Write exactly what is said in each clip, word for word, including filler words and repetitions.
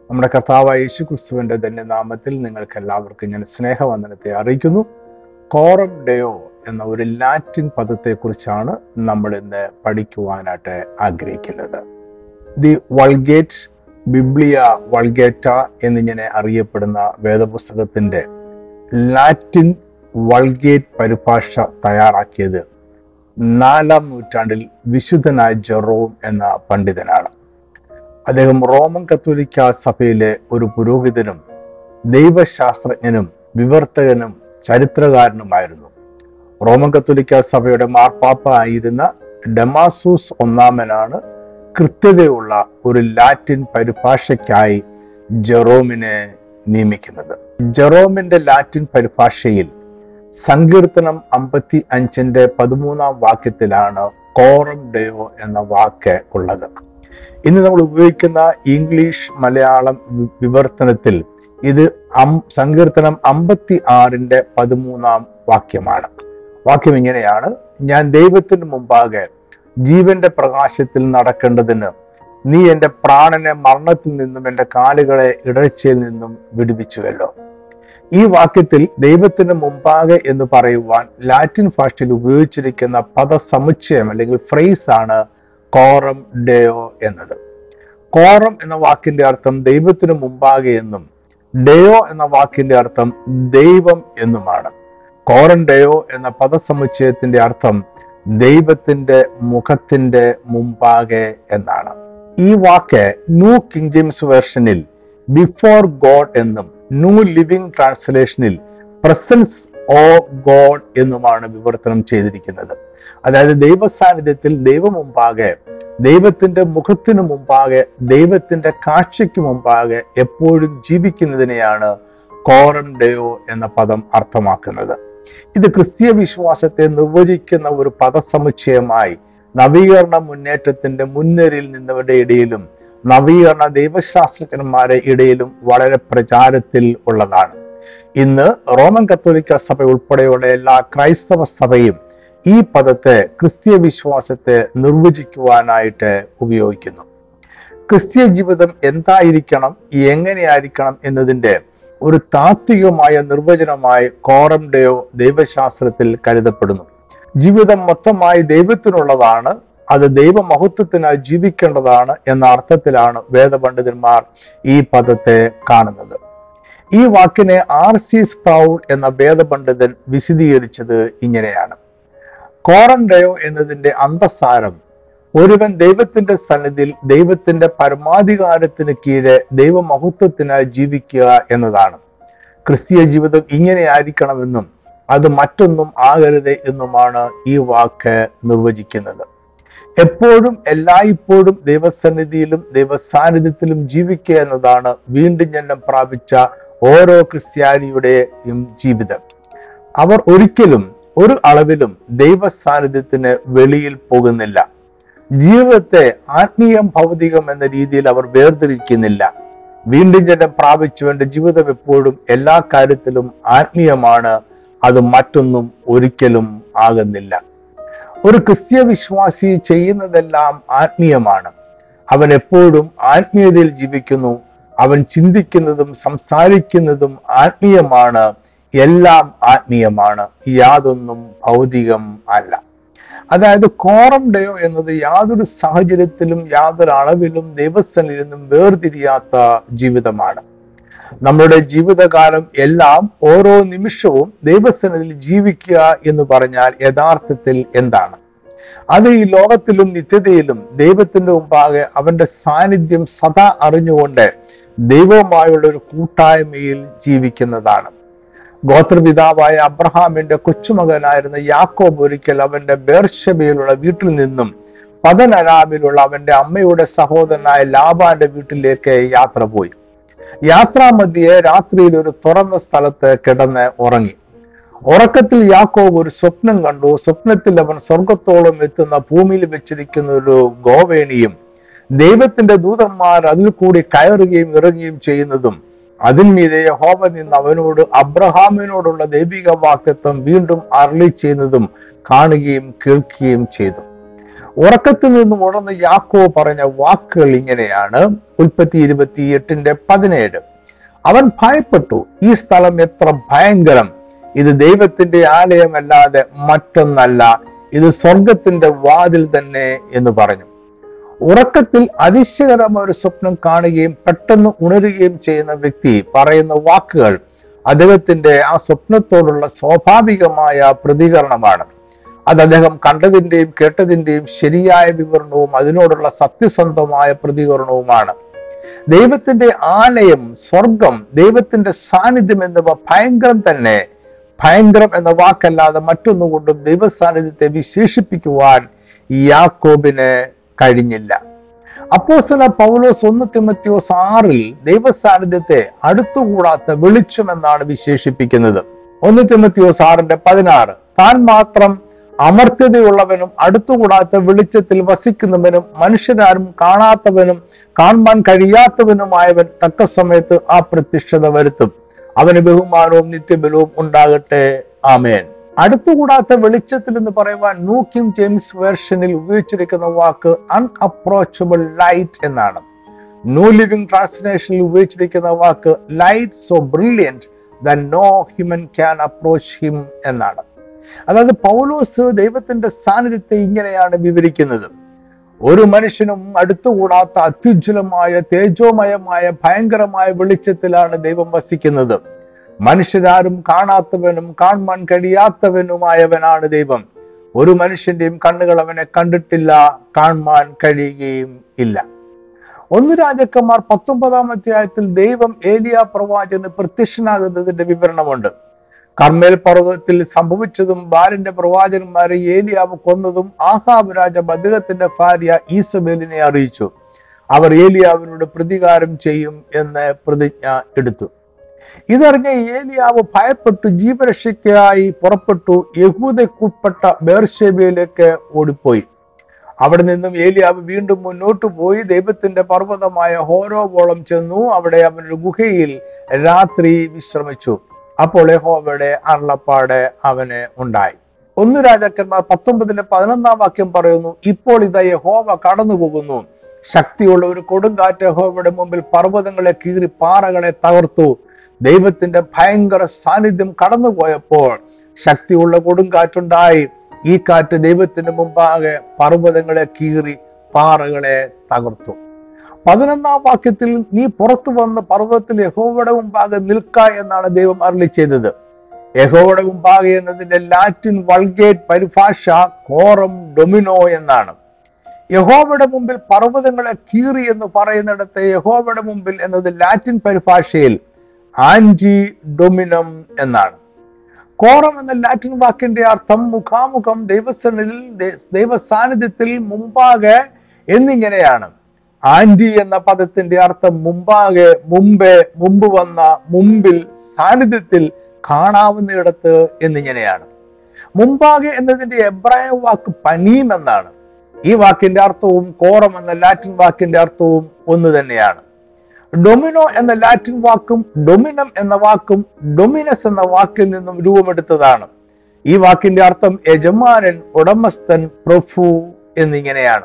നമ്മുടെ കർത്താവായ യേശു ക്രിസ്തുവിന്റെ ധന്യനാമത്തിൽ നിങ്ങൾക്ക് എല്ലാവർക്കും ഞാൻ സ്നേഹവന്ദനത്തെ അറിയിക്കുന്നു. കോറം ഡെയോ എന്ന ഒരു ലാറ്റിൻ പദത്തെക്കുറിച്ചാണ് നമ്മൾ ഇന്ന് പഠിക്കുവാനായിട്ട് ആഗ്രഹിക്കുന്നത്. ദി വൾഗേറ്റ്, ബിബ്ലിയ വൾഗേറ്റ എന്നിങ്ങനെ അറിയപ്പെടുന്ന വേദപുസ്തകത്തിന്റെ ലാറ്റിൻ വൾഗേറ്റ് പരിഭാഷ തയ്യാറാക്കിയത് നാലാം നൂറ്റാണ്ടിൽ വിശുദ്ധനായ ജെറോം എന്ന പണ്ഡിതനാണ്. അദ്ദേഹം റോമൻ കത്തോലിക്ക സഭയിലെ ഒരു പുരോഹിതനും ദൈവശാസ്ത്രജ്ഞനും വിവർത്തകനും ചരിത്രകാരനുമായിരുന്നു. റോമൻ കത്തോലിക്ക സഭയുടെ മാർപ്പാപ്പ ആയിരുന്ന ഡമാസൂസ് ഒന്നാമനാണ് കൃത്യതയുള്ള ഒരു ലാറ്റിൻ പരിഭാഷയ്ക്കായി ജെറോമിനെ നിയമിക്കുന്നത്. ജെറോമിന്റെ ലാറ്റിൻ പരിഭാഷയിൽ സങ്കീർത്തനം അമ്പത്തി അഞ്ചിന്റെ പതിമൂന്നാം വാക്യത്തിലാണ് കോറം ഡെയോ എന്ന വാക്ക് ഉള്ളത്. ഇന്ന് നമ്മൾ ഉപയോഗിക്കുന്ന ഇംഗ്ലീഷ് മലയാളം വിവർത്തനത്തിൽ ഇത് സങ്കീർത്തനം അമ്പത്തി ആറിന്റെ പതിമൂന്നാം വാക്യമാണ്. വാക്യം ഇങ്ങനെയാണ്: ഞാൻ ദൈവത്തിന് മുമ്പാകെ ജീവന്റെ പ്രകാശത്തിൽ നടക്കേണ്ടതിന് നീ എൻ്റെ പ്രാണനെ മരണത്തിൽ നിന്നും എൻ്റെ കാലുകളെ ഇടർച്ചയിൽ നിന്നും വിടുവിച്ചുവല്ലോ. ഈ വാക്യത്തിൽ ദൈവത്തിന് മുമ്പാകെ എന്ന് പറയുവാൻ ലാറ്റിൻ ഭാഷയിൽ ഉപയോഗിച്ചിരിക്കുന്ന പദസമുച്ചയം അല്ലെങ്കിൽ ഫ്രേസ് ആണ് കോറം ഡെയോ എന്നത്. കോറം എന്ന വാക്കിന്റെ അർത്ഥം ദൈവത്തിന് മുമ്പാകെ എന്നും ഡെയോ എന്ന വാക്കിന്റെ അർത്ഥം ദൈവം എന്നുമാണ്. കോറം ഡെയോ എന്ന പദസമുച്ചയത്തിന്റെ അർത്ഥം ദൈവത്തിന്റെ മുഖത്തിന്റെ മുമ്പാകെ എന്നാണ്. ഈ വാക്ക് ന്യൂ കിങ് ജെയിംസ് വേർഷനിൽ ബിഫോർ ഗോഡ് എന്നും ന്യൂ ലിവിംഗ് ട്രാൻസ്ലേഷനിൽ പ്രസൻസ് ഓഫ് ഗോഡ് എന്നുമാണ് വിവർത്തനം ചെയ്തിരിക്കുന്നത്. അതായത് ദൈവ സാന്നിധ്യത്തിൽ ദൈവം മുമ്പാകെ, ദൈവത്തിന്റെ മുഖത്തിനു മുമ്പാകെ, ദൈവത്തിന്റെ കാഴ്ചയ്ക്ക് മുമ്പാകെ എപ്പോഴും ജീവിക്കുന്നതിനെയാണ് കോറം ഡെയോ എന്ന പദം അർത്ഥമാക്കുന്നത്. ഇത് ക്രിസ്തീയ വിശ്വാസത്തെ നിർവചിക്കുന്ന ഒരു പദസമുച്ചയമായി നവീകരണ മുന്നേറ്റത്തിന്റെ മുൻനിരയിൽ നിന്നവരുടെ ഇടയിലും നവീകരണ ദൈവശാസ്ത്രജ്ഞന്മാരുടെ ഇടയിലും വളരെ പ്രചാരത്തിൽ ഉള്ളതാണ്. ഇന്ന് റോമൻ കത്തോലിക്ക സഭ ഉൾപ്പെടെയുള്ള എല്ലാ ക്രൈസ്തവ സഭയും ഈ പദത്തെ ക്രിസ്തീയ വിശ്വാസത്തെ നിർവചിക്കുവാനായിട്ട് ഉപയോഗിക്കുന്നു. ക്രിസ്തീയ ജീവിതം എന്തായിരിക്കണം, എങ്ങനെയായിരിക്കണം എന്നതിൻ്റെ ഒരു താത്വികമായ നിർവചനമായി കോറം ഡെയോ ദൈവശാസ്ത്രത്തിൽ കരുതപ്പെടുന്നു. ജീവിതം മൊത്തമായി ദൈവത്തിനുള്ളതാണ്, അത് ദൈവമഹത്വത്തിനായി ജീവിക്കേണ്ടതാണ് എന്ന അർത്ഥത്തിലാണ് വേദപണ്ഡിതന്മാർ ഈ പദത്തെ കാണുന്നത്. ഈ വാക്കിനെ ആർ സി സ്പ്രൗഡ് എന്ന വേദപണ്ഡിതൻ വിശദീകരിച്ചത് ഇങ്ങനെയാണ്: കോറം ഡെയോ എന്നതിന്റെ അന്തസാരം ഒരുവൻ ദൈവത്തിന്റെ സന്നിധിയിൽ ദൈവത്തിന്റെ പരമാധികാരത്തിന് കീഴെ ദൈവമഹത്വത്തിനായി ജീവിക്കുക എന്നതാണ്. ക്രിസ്തീയ ജീവിതം ഇങ്ങനെ ആയിരിക്കണമെന്നും അത് മറ്റൊന്നും ആകരുത് എന്നുമാണ് ഈ വാക്ക് നിർവചിക്കുന്നത്. എപ്പോഴും എല്ലായ്പ്പോഴും ദൈവസന്നിധിയിലും ദൈവസാന്നിധ്യത്തിലും ജീവിക്കുക എന്നതാണ് വീണ്ടും ജന്മം പ്രാപിച്ച ഓരോ ക്രിസ്ത്യാനിയുടെയും ജീവിതം. അവർ ഒരിക്കലും ഒരു അളവിലും ദൈവ സാന്നിധ്യത്തിന് വെളിയിൽ പോകുന്നില്ല. ജീവിതത്തെ ആത്മീയം ഭൗതികം എന്ന രീതിയിൽ അവർ വേർതിരിക്കുന്നില്ല. വീണ്ടും ജന്മം പ്രാപിച്ചവന്റെ ജീവിതം എപ്പോഴും എല്ലാ കാര്യത്തിലും ആത്മീയമാണ്, അത് മറ്റൊന്നും ഒരിക്കലും ആകുന്നില്ല. ഒരു ക്രിസ്തീയ വിശ്വാസി ചെയ്യുന്നതെല്ലാം ആത്മീയമാണ്. അവൻ എപ്പോഴും ആത്മീയതയിൽ ജീവിക്കുന്നു. അവൻ ചിന്തിക്കുന്നതും സംസാരിക്കുന്നതും ആത്മീയമാണ്. എല്ലാം ആത്മീയമാണ്, യാതൊന്നും ഭൗതികം അല്ല. അതായത് കോറം ഡെയോ എന്നത് യാതൊരു സാഹചര്യത്തിലും യാതൊരു അളവിലും ദൈവസന്നിധിയിൽ നിന്നും വേർതിരിയാത്ത ജീവിതമാണ്. നമ്മുടെ ജീവിതകാലം എല്ലാം ഓരോ നിമിഷവും ദൈവസന്നിധിയിൽ ജീവിക്കുക എന്ന് പറഞ്ഞാൽ യഥാർത്ഥത്തിൽ എന്താണ്? അത് ഈ ലോകത്തിലും നിത്യതയിലും ദൈവത്തിന്റെ മുമ്പാകെ അവന്റെ സാന്നിധ്യം സദാ അറിഞ്ഞുകൊണ്ട് ദൈവവുമായുള്ള ഒരു കൂട്ടായ്മയിൽ ജീവിക്കുന്നതാണ്. ഗോത്രപിതാവായ അബ്രഹാമിന്റെ കൊച്ചുമകനായിരുന്ന യാക്കോബ് ഒരിക്കൽ അവന്റെ ബേർശബയിലുള്ള വീട്ടിൽ നിന്നും പദനരാമിലുള്ള അവന്റെ അമ്മയുടെ സഹോദരനായ ലാബാന്റെ വീട്ടിലേക്ക് യാത്ര പോയി. യാത്രാമധ്യേ രാത്രിയിൽ ഒരു തുറന്ന സ്ഥലത്ത് കിടന്ന് ഉറങ്ങി. ഉറക്കത്തിൽ യാക്കോബ് ഒരു സ്വപ്നം കണ്ടു. സ്വപ്നത്തിൽ അവൻ സ്വർഗത്തോളം എത്തുന്ന ഭൂമിയിൽ വെച്ചിരിക്കുന്ന ഒരു ഗോവേണിയും ദൈവത്തിന്റെ ദൂതന്മാർ അതിൽ കൂടി കയറുകയും ഇറങ്ങുകയും ചെയ്യുന്നതും അതിന്മീതെ യഹോവ നിന്ന് അവനോട് അബ്രഹാമിനോടുള്ള ദൈവിക വാക്തത്വം വീണ്ടും അരുളി ചെയ്യുന്നതും കാണുകയും കേൾക്കുകയും ചെയ്തു. ഉറക്കത്തിൽ നിന്നും ഉണർന്ന് യാക്കോബ് പറഞ്ഞ വാക്കുകൾ ഇങ്ങനെയാണ്. ഉൽപ്പത്തി ഇരുപത്തി എട്ടിന്റെ പതിനേഴ്. അവൻ ഭയപ്പെട്ടു, ഈ സ്ഥലം എത്ര ഭയങ്കരം, ഇത് ദൈവത്തിന്റെ ആലയമല്ലാതെ മറ്റൊന്നല്ല, ഇത് സ്വർഗത്തിന്റെ വാതിൽ തന്നെ എന്ന് പറഞ്ഞു. ഉറക്കത്തിൽ അതിശയകരമായ ഒരു സ്വപ്നം കാണുകയും പെട്ടെന്ന് ഉണരുകയും ചെയ്യുന്ന വ്യക്തി പറയുന്ന വാക്കുകൾ അദ്ദേഹത്തിന്റെ ആ സ്വപ്നത്തോടുള്ള സ്വാഭാവികമായ പ്രതികരണമാണ്. അത് അദ്ദേഹം കണ്ടതിന്റെയും കേട്ടതിന്റെയും ശരിയായ വിവരണവും അതിനോടുള്ള സത്യസന്ധമായ പ്രതികരണവുമാണ്. ദൈവത്തിന്റെ ആലയം, സ്വർഗം, ദൈവത്തിന്റെ സാന്നിധ്യം എന്നിവ ഭയങ്കരം തന്നെ. ഭയങ്കരം എന്ന വാക്കല്ലാതെ മറ്റൊന്നുകൊണ്ടും ദൈവ സാന്നിധ്യത്തെ വിശേഷിപ്പിക്കുവാൻ യാക്കോബിന് കഴിഞ്ഞില്ല. അപ്പോസ്തലൻ പൗലോസ് ഒന്ന് തിമോഥെയോസ് ആറിൽ ദൈവ സാന്നിധ്യത്തെ അടുത്തുകൂടാത്ത വെളിച്ചം എന്നാണ് വിശേഷിപ്പിക്കുന്നത്. ഒന്ന് തിമോഥെയോസ് ആറിന്റെ പതിനാറ്. താൻ മാത്രം അമർത്യതയുള്ളവനും അടുത്തുകൂടാത്ത വെളിച്ചത്തിൽ വസിക്കുന്നവനും മനുഷ്യരാരും കാണാത്തവനും കാണാൻ കഴിയാത്തവനുമായവൻ തക്ക സമയത്ത് ആ പ്രത്യക്ഷത വരുത്തും. അവന് ബഹുമാനവും നിത്യബലവും ഉണ്ടാകട്ടെ. ആമേൻ. അടുത്തുകൂടാത്ത വെളിച്ചത്തിൽ എന്ന് പറയുവാൻ ന്യൂ കിംഗ് ജെയിംസ് വേർഷനിൽ ഉപയോഗിച്ചിരിക്കുന്ന വാക്ക് അൺഅപ്രോച്ചബിൾ ലൈറ്റ് എന്നാണ്. ന്യൂ ലിവിംഗ് ട്രാൻസ്ലേഷനിൽ ഉപയോഗിച്ചിരിക്കുന്ന വാക്ക് light so brilliant that no human can approach him എന്നാണ്. അതായത് പൗലോസ് ദൈവത്തിന്റെ സാന്നിധ്യത്തെ ഇങ്ങനെയാണ് വിവരിക്കുന്നത്. ഒരു മനുഷ്യനും അടുത്തുകൂടാത്ത അത്യുജ്വലമായ തേജോമയമായ ഭയങ്കരമായ വെളിച്ചത്തിലാണ് ദൈവം വസിക്കുന്നത്. മനുഷ്യരാരും കാണാത്തവനും കാണാൻ കഴിയാത്തവനുമായവനാണ് ദൈവം. ഒരു മനുഷ്യന്റെയും കണ്ണുകൾ അവനെ കണ്ടിട്ടില്ല, കാണാൻ കഴിയുകയും ഇല്ല. ഒന്ന് രാജാക്കന്മാർ പത്തൊമ്പതാം അധ്യായത്തിൽ ദൈവം ഏലിയ പ്രവാചകന് പ്രത്യക്ഷനാകുന്നതിന്റെ വിവരണമുണ്ട്. കർമ്മേൽ പർവ്വതത്തിൽ സംഭവിച്ചതും ബാലിന്റെ പ്രവാചകന്മാരെ ഏലിയാവ് കൊന്നതും ആഹാബ് രാജാവ് അദ്ദേഹത്തിന്റെ ഭാര്യ ഈസബേലിനെ അറിയിച്ചു. അവർ ഏലിയാവിനോട് പ്രതികാരം ചെയ്യും എന്ന് പ്രതിജ്ഞ എടുത്തു. ഇതറിഞ്ഞ ഏലിയാവ് ഭയപ്പെട്ടു ജീവരക്ഷയ്ക്കായി പുറപ്പെട്ടു യഹൂദയ്ക്കുൾപ്പെട്ട ബേർശേബയിലേക്ക് ഓടിപ്പോയി. അവിടെ നിന്നും ഏലിയാവ് വീണ്ടും മുന്നോട്ട് പോയി ദൈവത്തിന്റെ പർവ്വതമായ ഹോരോവോളം ചെന്നു. അവിടെ അവനൊരു ഗുഹയിൽ രാത്രി വിശ്രമിച്ചു. അപ്പോൾ യഹോവയുടെ അരുളപ്പാട് അവന് ഉണ്ടായി. ഒന്ന് രാജാക്കന്മാർ പത്തൊമ്പതിന്റെ പതിനൊന്നാം വാക്യം പറയുന്നു. ഇപ്പോൾ ഇതാ യഹോവ കടന്നു പോകുന്നു, ശക്തിയുള്ള ഒരു കൊടുങ്കാറ്റ് യഹോവയുടെ മുമ്പിൽ പർവ്വതങ്ങളെ കീറി പാറകളെ തകർത്തു. ദൈവത്തിന്റെ ഭയങ്കര സാന്നിധ്യം കടന്നുപോയപ്പോൾ ശക്തിയുള്ള കൊടുങ്കാറ്റുണ്ടായി. ഈ കാറ്റ് ദൈവത്തിന്റെ മുമ്പാകെ പർവ്വതങ്ങളെ കീറി പാറകളെ തകർത്തു. പതിനൊന്നാം വാക്യത്തിൽ നീ പുറത്തു വന്ന് പർവ്വതത്തിൽ യഹോവയുടെ മുമ്പാകെ നിൽക്ക എന്നാണ് ദൈവം അരുളി ചെയ്തത്. യഹോവയുടെ മുമ്പാകെ എന്നതിന്റെ ലാറ്റിൻ വൾഗേറ്റ് പരിഭാഷ കോറം ഡൊമിനോ എന്നാണ്. യഹോവയുടെ മുമ്പിൽ പർവ്വതങ്ങളെ കീറി എന്ന് പറയുന്നിടത്ത് യഹോവയുടെ മുമ്പിൽ എന്നത് ലാറ്റിൻ പരിഭാഷയിൽ ആന്റി ഡൊമിനം എന്നാണ്. കോറം എന്ന ലാറ്റിൻ വാക്കിന്റെ അർത്ഥം മുഖാമുഖം, ദൈവസന്നിധിയിൽ, ദൈവ സാന്നിധ്യത്തിൽ, മുമ്പാകെ എന്നിങ്ങനെയാണ്. ആന്റി എന്ന പദത്തിന്റെ അർത്ഥം മുമ്പാകെ, മുമ്പേ, മുമ്പ് വന്ന, മുമ്പിൽ, സാന്നിധ്യത്തിൽ, കാണാവുന്നയിടത്ത് എന്നിങ്ങനെയാണ്. മുമ്പാകെ എന്നതിന്റെ എബ്രായ വാക്ക് പനീം എന്നാണ്. ഈ വാക്കിന്റെ അർത്ഥവും കോറം എന്ന ലാറ്റിൻ വാക്കിന്റെ അർത്ഥവും ഒന്ന് തന്നെയാണ്. ഡൊമിനോ എന്ന ലാറ്റിൻ വാക്കും ഡൊമിനം എന്ന വാക്കും ഡൊമിനസ് എന്ന വാക്കിൽ നിന്നും രൂപമെടുത്തതാണ്. ഈ വാക്കിന്റെ അർത്ഥം യജമാനൻ, ഉടമസ്ഥൻ, പ്രഭു എന്നിങ്ങനെയാണ്.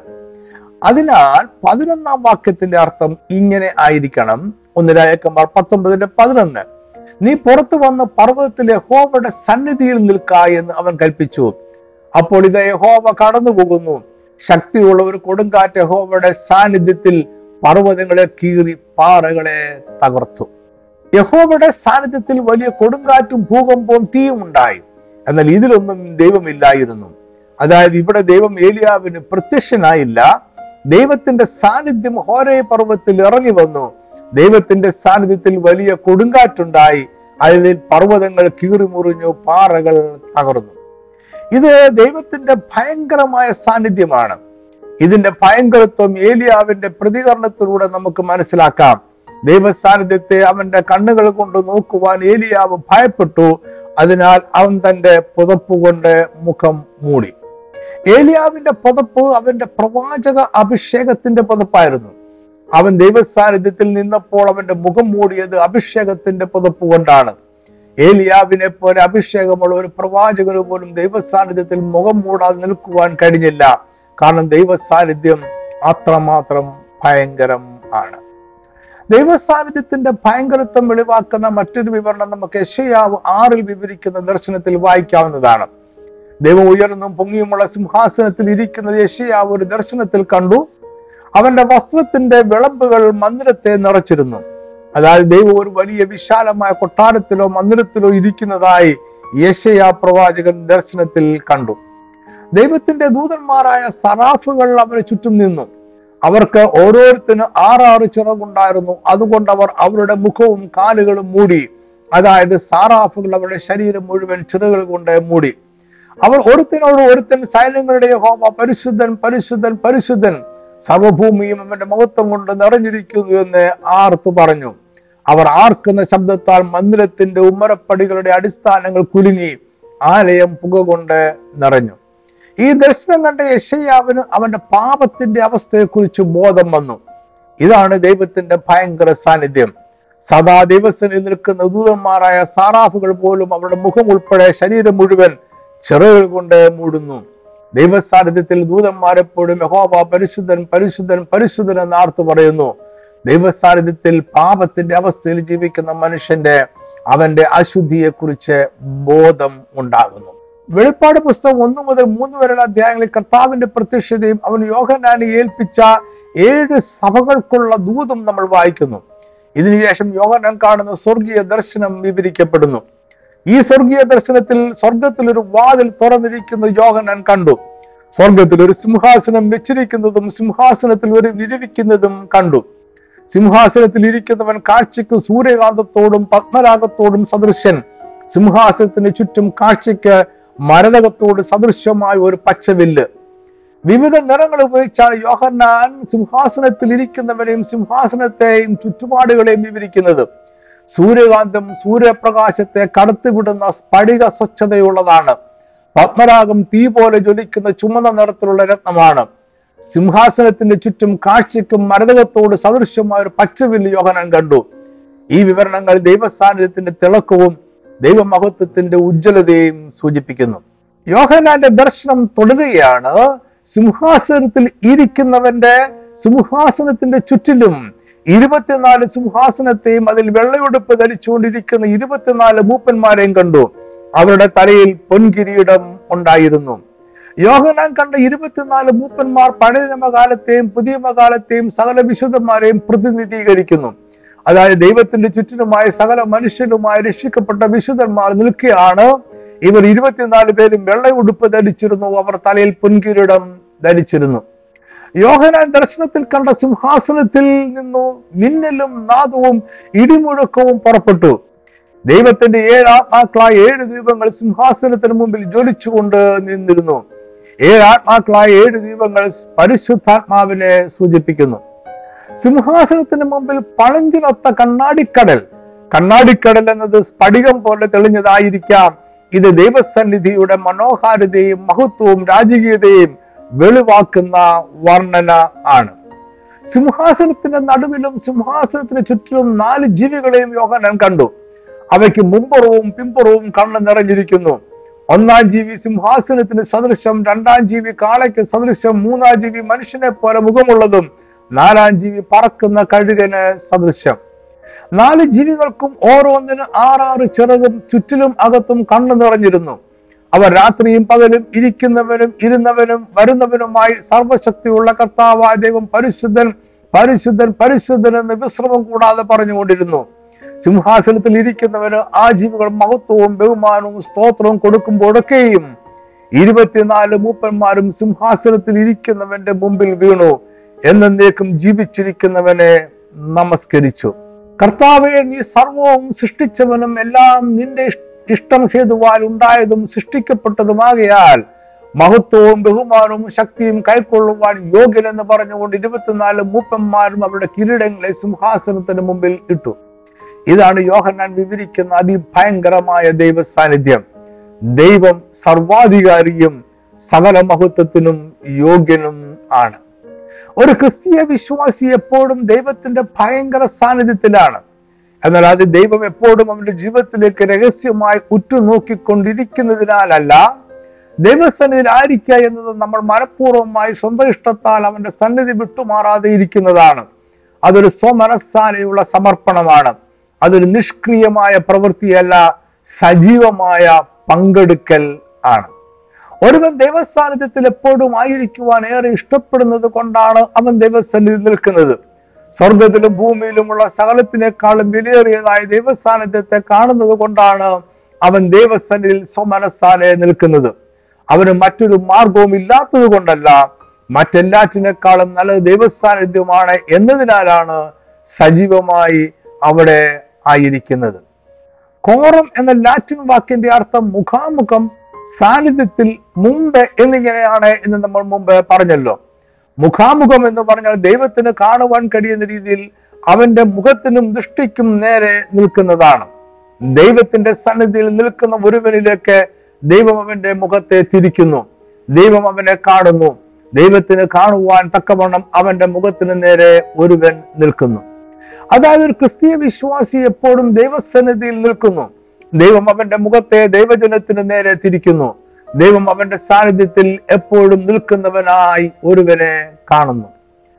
അതിനാൽ പതിനൊന്നാം വാക്യത്തിന്റെ അർത്ഥം ഇങ്ങനെ ആയിരിക്കണം. ഒന്ന് രാജാക്കന്മാർ പത്തൊമ്പതിന്റെ പതിനൊന്ന്. നീ പുറത്തു വന്ന് പർവ്വതത്തിലെ യഹോവയുടെ സന്നിധിയിൽ നിൽക്ക എന്ന് അവൻ കൽപ്പിച്ചു. അപ്പോൾ ഇത് യഹോവ കടന്നു പോകുന്നു, ശക്തിയുള്ള ഒരു കൊടുങ്കാറ്റ് യഹോവയുടെ സാന്നിധ്യത്തിൽ പർവ്വതങ്ങളെ കീറി പാറകളെ തകർത്തു. യഹോവയുടെ സാന്നിധ്യത്തിൽ വലിയ കൊടുങ്കാറ്റും ഭൂകമ്പവും തീയും ഉണ്ടായി. എന്നാൽ ഇതിലൊന്നും ദൈവമില്ലായിരുന്നു. അതായത് ഇവിടെ ദൈവം ഏലിയാവിന് പ്രത്യക്ഷനായില്ല. ദൈവത്തിന്റെ സാന്നിധ്യം ഹോരേ പർവ്വതത്തിൽ ഇറങ്ങി വന്നു. ദൈവത്തിന്റെ സാന്നിധ്യത്തിൽ വലിയ കൊടുങ്കാറ്റുണ്ടായി. അതിൽ പർവ്വതങ്ങൾ കീറിമുറിഞ്ഞു, പാറകൾ തകർന്നു. ഇത് ദൈവത്തിന്റെ ഭയങ്കരമായ സാന്നിധ്യമാണ്. ഇതിന്റെ ഭയങ്കരത്വം ഏലിയാവിന്റെ പ്രതികരണത്തിലൂടെ നമുക്ക് മനസ്സിലാക്കാം. ദൈവ സാന്നിധ്യത്തെ അവന്റെ കണ്ണുകൾ കൊണ്ട് നോക്കുവാൻ ഏലിയാവ് ഭയപ്പെട്ടു. അതിനാൽ അവൻ തന്റെ പുതപ്പ് കൊണ്ട് മുഖം മൂടി. ഏലിയാവിന്റെ പുതപ്പ് അവന്റെ പ്രവാചക അഭിഷേകത്തിന്റെ പുതപ്പായിരുന്നു. അവൻ ദൈവ സാന്നിധ്യത്തിൽ നിന്നപ്പോൾ അവന്റെ മുഖം മൂടിയത് അഭിഷേകത്തിന്റെ പുതപ്പ് കൊണ്ടാണ്. ഏലിയാവിനെ പോലെ അഭിഷേകമുള്ള ഒരു പ്രവാചകന് പോലും ദൈവ സാന്നിധ്യത്തിൽ മുഖം മൂടാതെ നിൽക്കുവാൻ കഴിഞ്ഞില്ല. കാരണം ദൈവ സാന്നിധ്യം അത്രമാത്രം ഭയങ്കരം ആണ്. ദൈവ സാന്നിധ്യത്തിന്റെ ഭയങ്കരത്വം വെളിവാക്കുന്ന മറ്റൊരു വിവരണം നമുക്ക് യെശയ്യാവ് ആറിൽ വിവരിക്കുന്ന ദർശനത്തിൽ വായിക്കാവുന്നതാണ്. ദൈവം ഉയർന്നും പൊങ്ങിയുമുള്ള സിംഹാസനത്തിൽ ഇരിക്കുന്നത് യെശയ്യാവ് ഒരു ദർശനത്തിൽ കണ്ടു. അവന്റെ വസ്ത്രത്തിന്റെ വിളമ്പുകൾ മന്ദിരത്തെ നിറച്ചിരുന്നു. അതായത് ദൈവം ഒരു വലിയ വിശാലമായ കൊട്ടാരത്തിലോ മന്ദിരത്തിലോ ഇരിക്കുന്നതായി യെശയ്യാ പ്രവാചകൻ ദർശനത്തിൽ കണ്ടു. ദൈവത്തിന്റെ ദൂതന്മാരായ സറാഫുകൾ അവന് ചുറ്റും നിന്നു. അവർക്ക് ഓരോരുത്തരും ആറാറ് ചിറകുണ്ടായിരുന്നു. അതുകൊണ്ട് അവർ അവരുടെ മുഖവും കാലുകളും മൂടി. അതായത് സാറാഫുകൾ അവരുടെ ശരീരം മുഴുവൻ ചിറകുകൾ കൊണ്ട് മൂടി. അവർ ഒരുത്തിനോട് ഒരുത്തൻ സൈന്യങ്ങളുടെ യഹോവ പരിശുദ്ധൻ പരിശുദ്ധൻ പരിശുദ്ധൻ, സർവഭൂമിയും അവന്റെ മഹത്വം കൊണ്ട് നിറഞ്ഞിരിക്കുന്നു എന്ന് ആർത്തു പറഞ്ഞു. അവർ ആർക്കുന്ന ശബ്ദത്താൽ മന്ദിരത്തിന്റെ ഉമ്മരപ്പടികളുടെ അടിസ്ഥാനങ്ങൾ കുലുങ്ങി, ആലയം പുക കൊണ്ട് നിറഞ്ഞു. ഈ ദർശനം കണ്ട യെശയ്യാവിന് അവന്റെ പാപത്തിന്റെ അവസ്ഥയെക്കുറിച്ച് ബോധം വന്നു. ഇതാണ് ദൈവത്തിന്റെ ഭയങ്കര സാന്നിധ്യം. സദാ ദൈവസന്നിധിയിൽ നിൽക്കുന്ന ദൂതന്മാരായ സാറാഫുകൾ പോലും അവരുടെ മുഖം ഉൾപ്പെടെ ശരീരം മുഴുവൻ ചിറകുകൾ കൊണ്ട് മൂടുന്നു. ദൈവ സാന്നിധ്യത്തിൽ ദൂതന്മാരെപ്പോഴും യഹോവ പരിശുദ്ധൻ പരിശുദ്ധൻ പരിശുദ്ധൻ എന്ന് ആർത്തു പറയുന്നു. ദൈവ സാന്നിധ്യത്തിൽ പാപത്തിന്റെ അവസ്ഥയിൽ ജീവിക്കുന്ന മനുഷ്യന്റെ അവന്റെ അശുദ്ധിയെ കുറിച്ച് ബോധം ഉണ്ടാകുന്നു. വെളിപ്പാട് പുസ്തകം ഒന്ന് മുതൽ മൂന്ന് വരെയുള്ള അധ്യായങ്ങളിൽ കർത്താവിന്റെ പ്രത്യക്ഷതയും അവൻ യോഹന്നാനെ ഏൽപ്പിച്ച ഏഴ് സഭകൾക്കുള്ള ദൂതും നമ്മൾ വായിക്കുന്നു. ഇതിനുശേഷം യോഹന്നാൻ കാണുന്ന സ്വർഗീയ ദർശനം വിവരിക്കപ്പെടുന്നു. ഈ സ്വർഗീയ ദർശനത്തിൽ സ്വർഗത്തിൽ ഒരു വാതിൽ തുറന്നിരിക്കുന്ന യോഹന്നാൻ കണ്ടു. സ്വർഗത്തിൽ ഒരു സിംഹാസനം വെച്ചിരിക്കുന്നതും സിംഹാസനത്തിൽ ഒരു വിരിവിക്കുന്നതും കണ്ടു. സിംഹാസനത്തിൽ ഇരിക്കുന്നവൻ കാഴ്ചയ്ക്ക് സൂര്യകാന്തത്തോടും പത്മരാഗത്തോടും സദൃശ്യൻ. സിംഹാസനത്തിന് ചുറ്റും കാഴ്ചയ്ക്ക് മരതകത്തോട് സദൃശ്യമായ ഒരു പച്ചവില്ല്. വിവിധ നിറങ്ങൾ ഉപയോഗിച്ചാണ് യോഹന്നാൻ സിംഹാസനത്തിൽ ഇരിക്കുന്നവനെയും സിംഹാസനത്തെയും ചുറ്റുപാടുകളെയും വിവരിക്കുന്നത്. സൂര്യകാന്തം സൂര്യപ്രകാശത്തെ കടത്തിവിടുന്ന സ്ഫടിക സ്വച്ഛതയുള്ളതാണ്. പത്മരാഗം തീ പോലെ ജ്വലിക്കുന്ന ചുമന്ന നിറത്തിലുള്ള രത്നമാണ്. സിംഹാസനത്തിന്റെ ചുറ്റും കാഴ്ചയ്ക്കും മരതകത്തോട് സദൃശ്യമായ ഒരു പച്ചവില്ല് യോഹന്നാൻ കണ്ടു. ഈ വിവരണങ്ങൾ ദൈവസാന്നിധ്യത്തിന്റെ തിളക്കവും ദൈവമഹത്വത്തിന്റെ ഉജ്ജ്വലതയും സൂചിപ്പിക്കുന്നു. യോഹന്നാന്റെ ദർശനം തുടരുകയാണ്. സിംഹാസനത്തിൽ ഇരിക്കുന്നവന്റെ സിംഹാസനത്തിന്റെ ചുറ്റിലും ഇരുപത്തിനാല് സിംഹാസനത്തെയും അതിൽ വെള്ളയുടുപ്പ് ധരിച്ചുകൊണ്ടിരിക്കുന്ന ഇരുപത്തിനാല് മൂപ്പന്മാരെയും കണ്ടു. അവരുടെ തലയിൽ പൊൻകിരീടം ഉണ്ടായിരുന്നു. യോഹന്നാൻ കണ്ട ഇരുപത്തിനാല് മൂപ്പന്മാർ പഴയ നിയമകാലത്തെയും പുതിയ നിയമകാലത്തെയും സകല വിശുദ്ധന്മാരെയും പ്രതിനിധീകരിക്കുന്നു. അതായത് ദൈവത്തിന്റെ ചുറ്റിനുമായി സകല മനുഷ്യരുമായി രക്ഷിക്കപ്പെട്ട വിശുദ്ധന്മാർ നിൽക്കുകയാണ്. ഇവർ ഇരുപത്തിനാല് പേരും വെള്ളയുടുപ്പ് ധരിച്ചിരുന്നു. അവർ തലയിൽ പൊൻകിരീടം ധരിച്ചിരുന്നു. യോഹന്നാൻ ദർശനത്തിൽ കണ്ട സിംഹാസനത്തിൽ നിന്നു മിന്നലും നാദവും ഇടിമുഴക്കവും പുറപ്പെട്ടു. ദൈവത്തിന്റെ ഏഴ് ആത്മാക്കളായ ഏഴ് ദീപങ്ങൾ സിംഹാസനത്തിന് മുമ്പിൽ ജ്വലിച്ചുകൊണ്ട് നിന്നിരുന്നു. ഏഴ് ആത്മാക്കളായ ഏഴ് ദീപങ്ങൾ പരിശുദ്ധാത്മാവിനെ സൂചിപ്പിക്കുന്നു. സിംഹാസനത്തിന് മുമ്പിൽ പളങ്കിനൊത്ത കണ്ണാടിക്കടൽ. കണ്ണാടിക്കടൽ എന്നത് സ്ഫടികം പോലെ തെളിഞ്ഞതായിരിക്കാം. ഇത് ദൈവസന്നിധിയുടെ മനോഹാരിതയും മഹത്വവും രാജകീയതയും വെളിവാക്കുന്ന വർണ്ണന ആണ്. സിംഹാസനത്തിന്റെ നടുവിലും സിംഹാസനത്തിന് ചുറ്റിലും നാല് ജീവികളെയും യോഹന്നാൻ കണ്ടു. അവയ്ക്ക് മുമ്പുറവും പിമ്പുറവും കണ്ണ് നിറഞ്ഞിരിക്കുന്നു. ഒന്നാം ജീവി സിംഹാസനത്തിന് സദൃശം, രണ്ടാം ജീവി കാളയ്ക്ക് സദൃശം, മൂന്നാം ജീവി മനുഷ്യനെ പോലെ മുഖമുള്ളതും, നാലാം ജീവി പറക്കുന്ന കഴുകന് സദൃശം. നാല് ജീവികൾക്കും ഓരോന്നിന് ആറാറ് ചിറകും ചുറ്റിലും അകത്തും കണ്ണു നിറഞ്ഞിരുന്നു. അവർ രാത്രിയും പകലും ഇരിക്കുന്നവനും ഇരുന്നവനും വരുന്നവനുമായി സർവശക്തിയുള്ള കർത്താവായ ദൈവം പരിശുദ്ധൻ പരിശുദ്ധൻ പരിശുദ്ധൻ എന്ന് വിശ്രമം കൂടാതെ പറഞ്ഞുകൊണ്ടിരുന്നു. സിംഹാസനത്തിൽ ഇരിക്കുന്നവന് ആ ജീവികൾ മഹത്വവും ബഹുമാനവും സ്തോത്രവും കൊടുക്കുമ്പോഴൊക്കെയും ഇരുപത്തിനാല് മൂപ്പന്മാരും സിംഹാസനത്തിൽ ഇരിക്കുന്നവന്റെ മുമ്പിൽ വീണു എന്നേക്കും ജീവിച്ചിരിക്കുന്നവനെ നമസ്കരിച്ചു. കർത്താവെ, നീ സർവവും സൃഷ്ടിച്ചവനും എല്ലാം നിന്റെ ഇഷ്ടം ഹേതുവാൽ ഉണ്ടായതും സൃഷ്ടിക്കപ്പെട്ടതുമാകയാൽ മഹത്വവും ബഹുമാനവും ശക്തിയും കൈക്കൊള്ളുവാൻ യോഗ്യനെന്ന് പറഞ്ഞുകൊണ്ട് ഇരുപത്തിനാല് മൂപ്പന്മാരും അവരുടെ കിരീടങ്ങളെ സിംഹാസനത്തിന് മുമ്പിൽ ഇട്ടു. ഇതാണ് യോഹന്നാൻ വിവരിക്കുന്ന അതിഭയങ്കരമായ ദൈവ സാന്നിധ്യം. ദൈവം സർവാധികാരിയും സകല മഹത്വത്തിനും യോഗ്യനും ആണ്. ഒരു ക്രിസ്തീയ വിശ്വാസി എപ്പോഴും ദൈവത്തിന്റെ ഭയങ്കര സാന്നിധ്യത്തിലാണ്. എന്നാൽ അത് ദൈവം എപ്പോഴും അവന്റെ ജീവിതത്തിലേക്ക് രഹസ്യമായി ഉറ്റുനോക്കിക്കൊണ്ടിരിക്കുന്നതിനാലല്ല, ദൈവസന്നിധിയിൽ ആയിരിക്കുക എന്നത് നമ്മൾ മനഃപൂർവ്വമായി സ്വന്തം ഇഷ്ടത്താൽ അവന്റെ സന്നിധി വിട്ടുമാറാതെ ഇരിക്കുന്നതാണ്. അതൊരു സ്വമനസ്സാലെയുള്ള സമർപ്പണമാണ്. അതൊരു നിഷ്ക്രിയമായ പ്രവൃത്തിയല്ല, സജീവമായ പങ്കെടുക്കൽ ആണ്. ഒരുവൻ ദൈവസാന്നിധ്യത്തിൽ എപ്പോഴും ആയിരിക്കുവാൻ ഏറെ ഇഷ്ടപ്പെടുന്നത് കൊണ്ടാണ് അവൻ ദൈവസന്നിധി നിൽക്കുന്നത്. സ്വർഗത്തിലും ഭൂമിയിലുമുള്ള സകലത്തിനേക്കാളും വിലയേറിയതായ ദൈവസാന്നിധ്യത്തെ കാണുന്നത് കൊണ്ടാണ് അവൻ ദൈവസന്നിധിയിൽ സ്വമനസ്സാലെ നിൽക്കുന്നത്. അവന് മറ്റൊരു മാർഗവും ഇല്ലാത്തത് കൊണ്ടല്ല, മറ്റെല്ലാറ്റിനേക്കാളും നല്ലത് ദൈവസാന്നിധ്യമാണ് എന്നതിനാലാണ് സജീവമായി അവിടെ ആയിരിക്കുന്നത്. കോറം എന്ന ലാറ്റിൻ വാക്കിന്റെ അർത്ഥം മുഖാമുഖം, സാന്നിധ്യത്തിൽ, മുമ്പ് എന്നിങ്ങനെയാണ് എന്ന് നമ്മൾ മുമ്പ് പറഞ്ഞല്ലോ. മുഖാമുഖം എന്ന് പറഞ്ഞാൽ ദൈവത്തിന് കാണുവാൻ കഴിയുന്ന രീതിയിൽ അവന്റെ മുഖത്തിനും ദൃഷ്ടിക്കും നേരെ നിൽക്കുന്നതാണ്. ദൈവത്തിന്റെ സന്നിധിയിൽ നിൽക്കുന്ന ഒരുവനിലേക്ക് ദൈവം അവന്റെ മുഖത്തെ തിരിക്കുന്നു. ദൈവം അവനെ കാണുന്നു. ദൈവത്തിന് കാണുവാൻ തക്കവണ്ണം അവന്റെ മുഖത്തിന് നേരെ ഒരുവൻ നിൽക്കുന്നു. അതായത് ഒരു ക്രിസ്തീയ വിശ്വാസി എപ്പോഴും ദൈവസന്നിധിയിൽ നിൽക്കുന്നു. ദൈവം അവന്റെ മുഖത്തെ ദൈവജനത്തിന് നേരെ തിരിക്കുന്നു. ദൈവം അവന്റെ സാന്നിധ്യത്തിൽ എപ്പോഴും നിൽക്കുന്നവനായി ഒരുവനെ കാണുന്നു.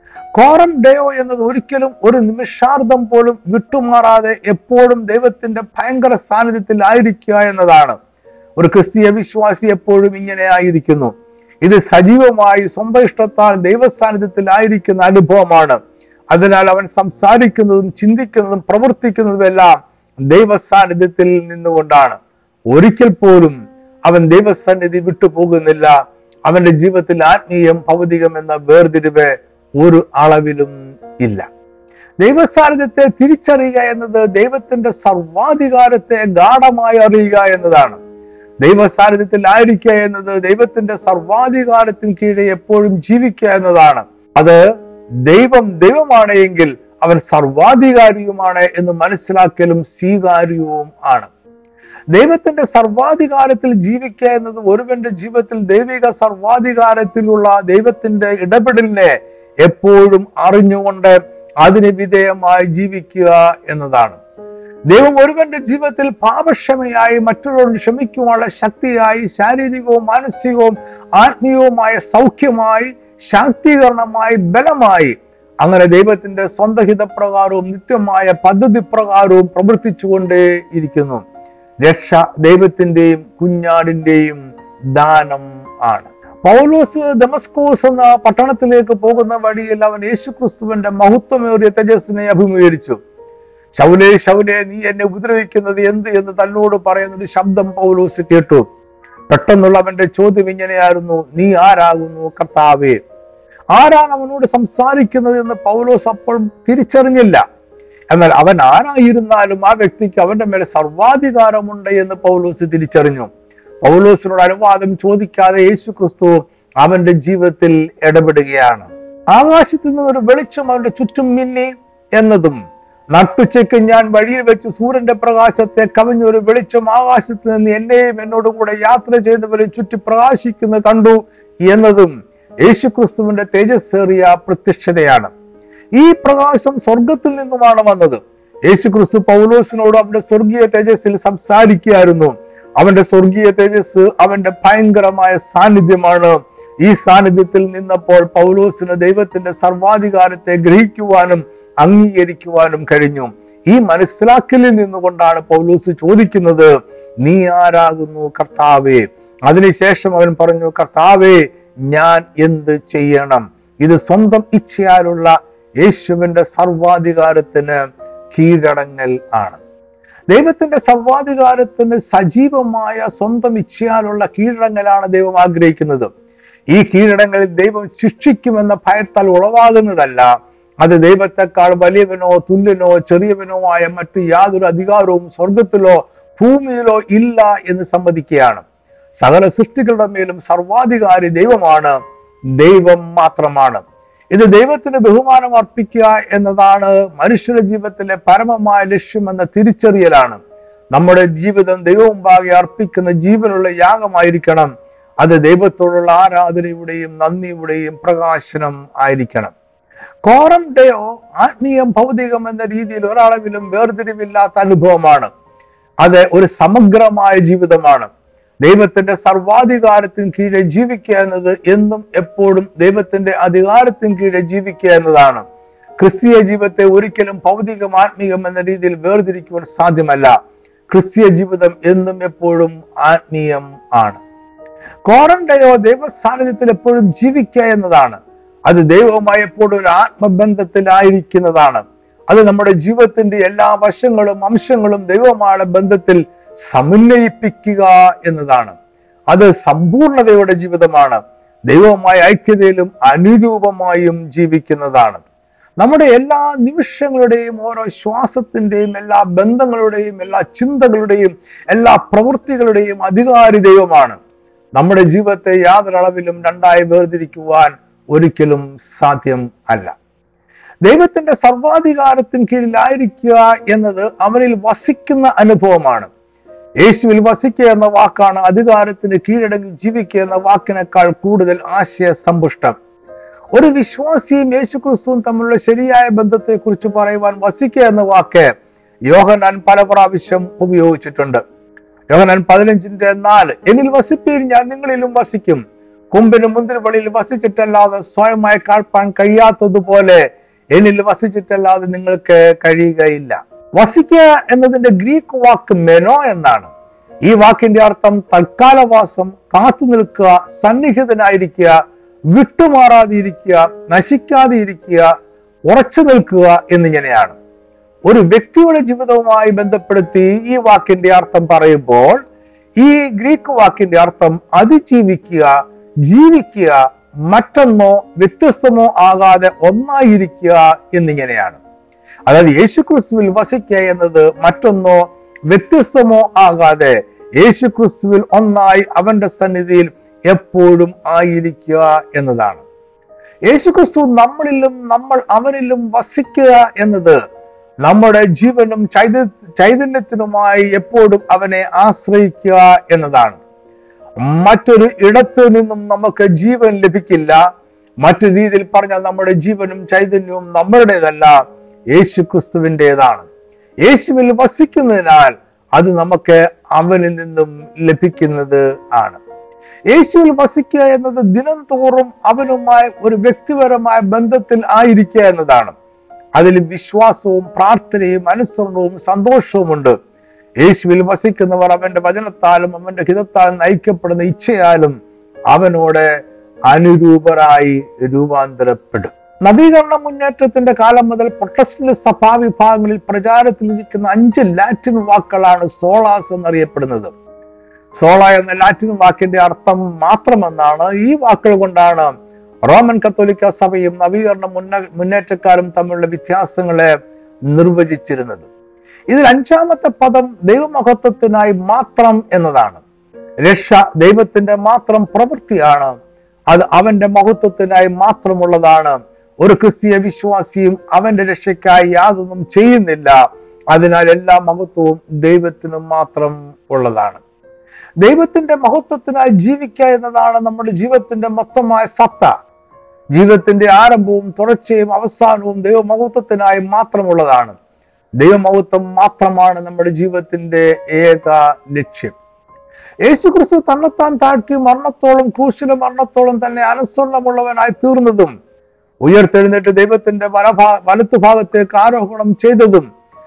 കോറം ഡെയോ എന്നത് ഒരിക്കലും ഒരു നിമിഷാർദ്ധം പോലും വിട്ടുമാറാതെ എപ്പോഴും ദൈവത്തിന്റെ ഭയങ്കര സാന്നിധ്യത്തിൽ ആയിരിക്കുക എന്നതാണ്. ഒരു ക്രിസ്തീയ വിശ്വാസി എപ്പോഴും ഇങ്ങനെ ആയിരിക്കുന്നു. ഇത് സജീവമായി സ്വന്തം ഇഷ്ടത്താൽ ദൈവസാന്നിധ്യത്തിൽ ആയിരിക്കുന്ന അനുഭവമാണ്. അതിനാൽ അവൻ സംസാരിക്കുന്നതും ചിന്തിക്കുന്നതും പ്രവർത്തിക്കുന്നതും എല്ലാം ദൈവസാന്നിധ്യത്തിൽ നിന്നുകൊണ്ടാണ്. ഒരിക്കൽ പോലും അവൻ ദൈവസന്നിധി വിട്ടുപോകുന്നില്ല. അവന്റെ ജീവിതത്തിൽ ആത്മീയം ഭൗതികം എന്ന വേർതിരിവ് ഒരു അളവിലും ഇല്ല. ദൈവസാന്നിധ്യത്തെ തിരിച്ചറിയുക എന്നത് ദൈവത്തിന്റെ സർവാധികാരത്തെ ഗാഢമായി അറിയുക എന്നതാണ്. ദൈവസാന്നിധ്യത്തിൽ ആയിരിക്കുക എന്നത് ദൈവത്തിന്റെ സർവാധികാരത്തിന് കീഴെ എപ്പോഴും ജീവിക്കുക എന്നതാണ്. അത് ദൈവം ദൈവമാണ് എങ്കിൽ അവൻ സർവാധികാരിയുമാണ് എന്ന് മനസ്സിലാക്കലും സ്വീകാര്യവും ആണ്. ദൈവത്തിന്റെ സർവാധികാരത്തിൽ ജീവിക്കുക എന്നത് ഒരുവന്റെ ജീവിതത്തിൽ ദൈവിക സർവാധികാരത്തിലുള്ള ദൈവത്തിന്റെ ഇടപെടലിനെ എപ്പോഴും അറിഞ്ഞുകൊണ്ട് അതിന് വിധേയമായി ജീവിക്കുക എന്നതാണ്. ദൈവം ഒരുവന്റെ ജീവിതത്തിൽ പാപക്ഷമയായി മറ്റുള്ളവരോട് ക്ഷമിക്കുവാനുള്ള ശക്തിയായി, ശാരീരികവും മാനസികവും ആത്മീയവുമായ സൗഖ്യമായി, ശാക്തീകരണമായി, ബലമായി, അങ്ങനെ ദൈവത്തിന്റെ സ്വന്തം ഹിതപ്രകാരവും നിത്യമായ പദ്ധതി പ്രകാരവും പ്രവർത്തിച്ചുകൊണ്ടേ ഇരിക്കുന്നു. രക്ഷ ദൈവത്തിന്റെയും കുഞ്ഞാടിന്റെയും ദാനം ആണ്. പൗലോസ് ദമസ്കോസ് എന്ന പട്ടണത്തിലേക്ക് പോകുന്ന വഴിയിൽ അവൻ യേശുക്രിസ്തുവിന്റെ മഹത്വമേറിയ തേജസ്സിനെ അഭിമുഖീകരിച്ചു. ശൗലേ ശൗലേ, നീ എന്നെ ഉപദ്രവിക്കുന്നത് എന്ത് എന്ന് തന്നോട് പറയുന്ന ഒരു ശബ്ദം പൗലോസ് കേട്ടു. പെട്ടെന്നുള്ള അവന്റെ ചോദ്യം ഇങ്ങനെയായിരുന്നു, നീ ആരാകുന്നു കർത്താവേ? ആരാണ് അവനോട് സംസാരിക്കുന്നത് എന്ന് പൗലോസ് അപ്പോൾ തിരിച്ചറിഞ്ഞില്ല. എന്നാൽ അവൻ ആരായിരുന്നാലും ആ വ്യക്തിക്ക് അവന്റെ മേലെ സർവാധികാരമുണ്ട് എന്ന് പൗലോസ് തിരിച്ചറിഞ്ഞു. പൗലോസിനോട് അനുവാദം ചോദിക്കാതെ യേശു ക്രിസ്തു അവന്റെ ജീവിതത്തിൽ ഇടപെടുകയാണ്. ആകാശത്ത് നിന്നൊരു വെളിച്ചം അവന്റെ ചുറ്റും മിന്നി എന്നതും, നട്ടുച്ചയ്ക്ക് ഞാൻ വഴിയിൽ വെച്ച് സൂര്യന്റെ പ്രകാശത്തെ കവിഞ്ഞൊരു വെളിച്ചം ആകാശത്ത് നിന്ന് എന്നെയും എന്നോടും കൂടെ യാത്ര ചെയ്തവരെ ചുറ്റി പ്രകാശിക്കുന്നത് കണ്ടു എന്നതും യേശുക്രിസ്തുവിന്റെ തേജസ്സേറിയ പ്രത്യക്ഷതയാണ്. ഈ പ്രകാശം സ്വർഗത്തിൽ നിന്നുമാണ് വന്നത്. യേശുക്രിസ്തു പൗലോസിനോട് അവന്റെ സ്വർഗീയ തേജസ്സിൽ സംസാരിക്കുകയായിരുന്നു. അവന്റെ സ്വർഗീയ തേജസ് അവന്റെ ഭയങ്കരമായ സാന്നിധ്യമാണ്. ഈ സാന്നിധ്യത്തിൽ നിന്നപ്പോൾ പൗലോസിന് ദൈവത്തിന്റെ സർവാധികാരത്തെ ഗ്രഹിക്കുവാനും അംഗീകരിക്കുവാനും കഴിഞ്ഞു. ഈ മനസ്സിലാക്കലിൽ നിന്നുകൊണ്ടാണ് പൗലോസ് ചോദിക്കുന്നത്, നീ ആരാകുന്നു കർത്താവേ? അതിനുശേഷം അവൻ പറഞ്ഞു, കർത്താവേ, ഞാൻ എന്ത് ചെയ്യണം? ഇത് സ്വന്തം ഇച്ഛയാലുള്ള യേശുവിന്റെ സർവാധികാരത്തിന് കീഴടങ്ങൽ ആണ്. ദൈവത്തിന്റെ സർവാധികാരത്തിന് സജീവമായ സ്വന്തം ഇച്ഛയാലുള്ള കീഴടങ്ങലാണ് ദൈവം ആഗ്രഹിക്കുന്നത്. ഈ കീഴടങ്ങളിൽ ദൈവം ശിക്ഷിക്കുമെന്ന ഭയത്താൽ ഉളവാകുന്നതല്ല. അത് ദൈവത്തെക്കാൾ വലിയവനോ തുല്യനോ ചെറിയവനോ ആയ മറ്റു യാതൊരു അധികാരവും സ്വർഗത്തിലോ ഭൂമിയിലോ ഇല്ല എന്ന് സമ്മതിക്കുകയാണ്. സകല സൃഷ്ടികളുടെ മേലും സർവാധികാരി ദൈവമാണ്, ദൈവം മാത്രമാണ്. ഇത് ദൈവത്തിന് ബഹുമാനം അർപ്പിക്കുക എന്നതാണ് മനുഷ്യരുടെ ജീവിതത്തിലെ പരമമായ ലക്ഷ്യമെന്ന തിരിച്ചറിയലാണ്. നമ്മുടെ ജീവിതം ദൈവമുമ്പാകെ അർപ്പിക്കുന്ന ജീവനുള്ള യാഗമായിരിക്കണം. അത് ദൈവത്തോടുള്ള ആരാധനയുടെയും നന്ദിയുടെയും പ്രകാശനം ആയിരിക്കണം. കോറം ഡെയോ ആത്മീയം ഭൗതികം എന്ന രീതിയിൽ ഒരളവിലും വേർതിരിവില്ലാത്ത അനുഭവമാണ്. അത് ഒരു സമഗ്രമായ ജീവിതമാണ്. ദൈവത്തിന്റെ സർവാധികാരത്തിന് കീഴെ ജീവിക്കുക എന്നത് എന്നും എപ്പോഴും ദൈവത്തിന്റെ അധികാരത്തിന് കീഴെ ജീവിക്കുക എന്നതാണ്. ക്രിസ്തീയ ജീവിതത്തെ ഒരിക്കലും ഭൗതികം ആത്മീയം എന്ന രീതിയിൽ വേർതിരിക്കുവാൻ സാധ്യമല്ല. ക്രിസ്തീയ ജീവിതം എന്നും എപ്പോഴും ആത്മീയം ആണ്. കോറണ്ടയോ ദൈവ സാന്നിധ്യത്തിൽ എപ്പോഴും ജീവിക്കുക എന്നതാണ്. അത് ദൈവവുമായി എപ്പോഴും ഒരു ആത്മബന്ധത്തിലായിരിക്കുന്നതാണ്. അത് നമ്മുടെ ജീവിതത്തിന്റെ എല്ലാ വശങ്ങളും അംശങ്ങളും ദൈവവുമായുള്ള ബന്ധത്തിൽ സമന്വയിപ്പിക്കുക എന്നതാണ്. അത് സമ്പൂർണതയുടെ ജീവിതമാണ്. ദൈവവുമായ ഐക്യതയിലും അനുരൂപമായും ജീവിക്കുന്നതാണ്. നമ്മുടെ എല്ലാ നിമിഷങ്ങളുടെയും ഓരോ ശ്വാസത്തിന്റെയും എല്ലാ ബന്ധങ്ങളുടെയും എല്ലാ ചിന്തകളുടെയും എല്ലാ പ്രവൃത്തികളുടെയും അധികാരി ദൈവമാണ്. നമ്മുടെ ജീവിതത്തെ യാതൊരളവിലും രണ്ടായി വേർതിരിക്കുവാൻ ഒരിക്കലും സാധ്യം അല്ല. ദൈവത്തിന്റെ സർവാധികാരത്തിന് കീഴിലായിരിക്കുക എന്നത് അവനിൽ വസിക്കുന്ന അനുഭവമാണ്. യേശുവിൽ വസിക്കുക എന്ന വാക്കാണ് അധികാരത്തിന് കീഴടങ്ങി ജീവിക്കുക എന്ന വാക്കിനേക്കാൾ കൂടുതൽ ആശയ സമ്പുഷ്ടം. ഒരു വിശ്വാസിയും യേശുക്രിസ്തുവും തമ്മിലുള്ള ശരിയായ ബന്ധത്തെ കുറിച്ച് പറയുവാൻ വസിക്കുക എന്ന വാക്ക് യോഹന്നാൻ പല പ്രാവശ്യം ഉപയോഗിച്ചിട്ടുണ്ട്. യോഹന്നാൻ പതിനഞ്ചിന്റെ നാല്, എന്നിൽ വസിപ്പീൻ, ഞാൻ നിങ്ങളിലും വസിക്കും. കൊമ്പിന് മുന്തിരിവള്ളിയിൽ വസിച്ചിട്ടല്ലാതെ സ്വയമായി കാഴ്പാൻ കഴിയാത്തതുപോലെ എന്നിൽ വസിച്ചിട്ടല്ലാതെ നിങ്ങൾക്ക് കഴിയുകയില്ല. വസിക്കുക എന്നതിന്റെ ഗ്രീക്ക് വാക്ക് മെനോ എന്നാണ്. ഈ വാക്കിന്റെ അർത്ഥം തൽക്കാലവാസം, കാത്തു നിൽക്കുക, സന്നിഹിതനായിരിക്കുക, വിട്ടുമാറാതിരിക്കുക, നശിക്കാതെ ഇരിക്കുക, ഉറച്ചു നിൽക്കുക എന്നിങ്ങനെയാണ്. ഒരു വ്യക്തിയുടെ ജീവിതവുമായി ബന്ധപ്പെടുത്തി ഈ വാക്കിന്റെ അർത്ഥം പറയുമ്പോൾ ഈ ഗ്രീക്ക് വാക്കിന്റെ അർത്ഥം അതിജീവിക്കുക, ജീവിക്കുക, മറ്റൊന്നോ വ്യത്യസ്തമോ ആകാതെ ഒന്നായിരിക്കുക എന്നിങ്ങനെയാണ്. അതായത് യേശുക്രിസ്തുവിൽ വസിക്കുക എന്നത് മറ്റൊന്നോ വ്യത്യസ്തമോ ആകാതെ യേശുക്രിസ്തുവിൽ ഒന്നായി അവന്റെ സന്നിധിയിൽ എപ്പോഴും ആയിരിക്കുക എന്നതാണ്. യേശുക്രിസ്തു നമ്മളിലും നമ്മൾ അവനിലും വസിക്കുക എന്നത് നമ്മുടെ ജീവനും ചൈത ചൈതന്യത്തിനുമായി എപ്പോഴും അവനെ ആശ്രയിക്കുക എന്നതാണ്. മറ്റൊരു ഇടത്തു നിന്നും നമുക്ക് ജീവൻ ലഭിക്കില്ല. മറ്റൊരു രീതിയിൽ പറഞ്ഞാൽ നമ്മുടെ ജീവനും ചൈതന്യവും നമ്മളുടേതല്ല, യേശുക്രിസ്തുവിൻ്റെതാണ്. യേശുവിൽ വസിക്കുന്നതിനാൽ അത് നമുക്ക് അവനിൽ നിന്നും ലഭിക്കുന്നത് ആണ്. യേശുവിൽ വസിക്കുക എന്നത് ദിനം തോറും അവനുമായി ഒരു വ്യക്തിപരമായ ബന്ധത്തിൽ ആയിരിക്കുക എന്നതാണ്. അതിൽ വിശ്വാസവും പ്രാർത്ഥനയും അനുസരണവും സന്തോഷവുമുണ്ട്. യേശുവിൽ വസിക്കുന്നവർ അവന്റെ വചനത്താലും അവന്റെ ഹിതത്താലും നയിക്കപ്പെടുന്ന ഇച്ഛയാലും അവനോട് അനുരൂപരായി രൂപാന്തരപ്പെടും. നവീകരണ മുന്നേറ്റത്തിന്റെ കാലം മുതൽ പ്രൊട്ടസ്റ്റന്റ് സഭാ വിഭാഗങ്ങളിൽ പ്രചാരത്തിലിരിക്കുന്ന അഞ്ച് ലാറ്റിൻ വാക്കുകളാണ് സോളാസ് എന്നറിയപ്പെടുന്നത്. സോള എന്ന ലാറ്റിൻ വാക്കിന്റെ അർത്ഥം മാത്രമെന്നാണ്. ഈ വാക്കുകൾ കൊണ്ടാണ് റോമൻ കത്തോലിക്ക സഭയും നവീകരണ മുന്നേ മുന്നേറ്റക്കാരും തമ്മിലുള്ള വ്യത്യാസങ്ങളെ നിർവചിച്ചിരുന്നത്. ഇതിൽ അഞ്ചാമത്തെ പദം ദൈവമഹത്വത്തിനായി മാത്രം എന്നതാണ്. രക്ഷ ദൈവത്തിന്റെ മാത്രം പ്രവൃത്തിയാണ്. അത് അവന്റെ മഹത്വത്തിനായി മാത്രമുള്ളതാണ്. ഒരു ക്രിസ്തീയ വിശ്വാസിയും അവന്റെ രക്ഷയ്ക്കായി യാതൊന്നും ചെയ്യുന്നില്ല. അതിനാൽ എല്ലാ മഹത്വവും ദൈവത്തിനും മാത്രം ഉള്ളതാണ്. ദൈവത്തിന്റെ മഹത്വത്തിനായി ജീവിക്കുക എന്നതാണ് നമ്മുടെ ജീവിതത്തിന്റെ മൊത്തമായ സത്ത. ജീവിതത്തിന്റെ ആരംഭവും തുടർച്ചയും അവസാനവും ദൈവമഹത്വത്തിനായി മാത്രമുള്ളതാണ്. ദൈവമഹത്വം മാത്രമാണ് നമ്മുടെ ജീവിതത്തിന്റെ ഏക ലക്ഷ്യം. യേശുക്രിസ്തു തന്നെത്താൻ താഴ്ത്തി മരണത്തോളം, ക്രൂശിലെ മരണത്തോളം തന്നെ അനുസരണമുള്ളവനായി തീർന്നതും ഉയർത്തെഴുന്നേറ്റ് ദൈവത്തിന്റെ വലഭാ വലത്തു ഭാഗത്തേക്ക് ആരോഹണം ചെയ്തതും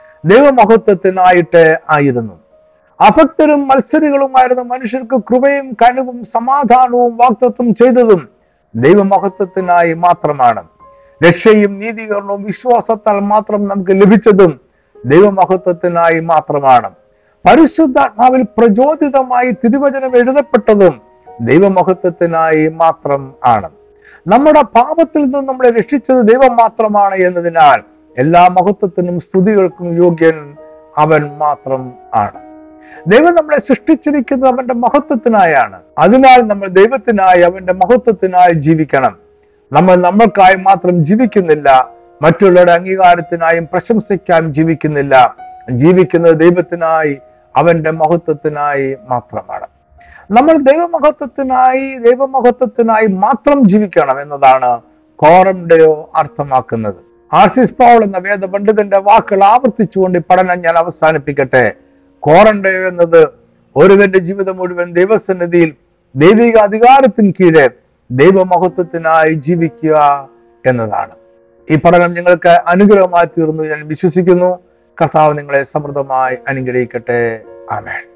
ദൈവമഹത്വത്തിനായിട്ട് ആയിരുന്നു. അഭക്തരും മത്സരികളുമായിരുന്ന മനുഷ്യർക്ക് കൃപയും കനിവും സമാധാനവും വാഗ്ദത്തം ചെയ്തതും ദൈവമഹത്വത്തിനായി മാത്രമാണ്. രക്ഷയും നീതീകരണവും വിശ്വാസത്താൽ മാത്രം നമുക്ക് ലഭിച്ചതും ദൈവമഹത്വത്തിനായി മാത്രമാണ്. പരിശുദ്ധാത്മാവിൽ പ്രചോദിതമായി തിരുവചനം എഴുതപ്പെട്ടതും ദൈവമഹത്വത്തിനായി മാത്രം ആണ്. നമ്മുടെ പാപത്തിൽ നിന്നും നമ്മളെ രക്ഷിച്ചത് ദൈവം മാത്രമാണ് എന്നതിനാൽ എല്ലാ മഹത്വത്തിനും സ്തുതികൾക്കും യോഗ്യൻ അവൻ മാത്രം ആണ്. ദൈവം നമ്മളെ സൃഷ്ടിച്ചിരിക്കുന്നത് അവന്റെ മഹത്വത്തിനായാണ്. അതിനാൽ നമ്മൾ ദൈവത്തിനായി അവന്റെ മഹത്വത്തിനായി ജീവിക്കണം. നമ്മൾ നമ്മൾക്കായി മാത്രം ജീവിക്കുന്നില്ല, മറ്റുള്ളവരുടെ അംഗീകാരത്തിനായും പ്രശംസയ്ക്കായും ജീവിക്കുന്നില്ല. ജീവിക്കുന്നത് ദൈവത്തിനായി അവന്റെ മഹത്വത്തിനായി മാത്രമാണ്. നമ്മൾ ദൈവമഹത്വത്തിനായി ദൈവമഹത്വത്തിനായി മാത്രം ജീവിക്കണം എന്നതാണ് കോറം ഡെയോ അർത്ഥമാക്കുന്നത്. ആർസിസ് പൗൾ എന്ന വേദ പണ്ഡിതന്റെ വാക്കുകൾ ആവർത്തിച്ചുകൊണ്ട് ഈ പഠനം ഞാൻ അവസാനിപ്പിക്കട്ടെ. കോറം ഡെയോ എന്നത് ഒരുവന്റെ ജീവിതം മുഴുവൻ ദൈവസന്നിധിയിൽ ദൈവിക അധികാരത്തിന് കീഴെ ദൈവമഹത്വത്തിനായി ജീവിക്കുക എന്നതാണ്. ഈ പഠനം നിങ്ങൾക്ക് അനുഗ്രഹമായി തീർന്നു ഞാൻ വിശ്വസിക്കുന്നു. കർത്താവ് നിങ്ങളെ സമൃദ്ധമായി അനുഗ്രഹിക്കട്ടെ. ആമേൻ.